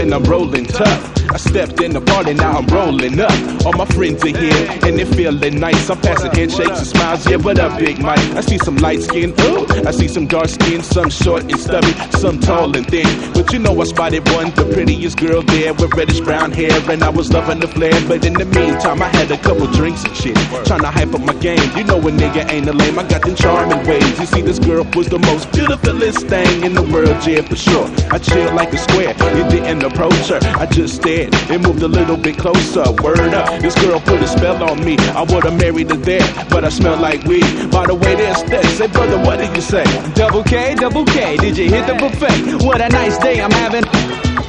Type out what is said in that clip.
and I'm rolling tough. I stepped in the party, now I'm rolling up. All my friends are here, and they're feeling nice. I'm passing handshakes and smiles, yeah, what up, Big Mike? I see some light skin, ooh, I see some dark skin, some short and stubby, some tall and thin. But you know I spotted one, the prettiest girl there with reddish brown hair, and I was loving the flare. But in the meantime, I had a couple drinks and shit, trying to hype up my game. You know a nigga ain't a lame, I got them charming ways. You see, this girl was the most beautifulest thing in the world, yeah, for sure. I chilled like a square, you didn't approach her, I just stared and moved a little bit closer. Word up, this girl put a spell on me. I would've married her there, but I smell like weed. By the way, there's that. Say, brother, what did you say? Double K, did you hit the buffet? What a nice day I'm having.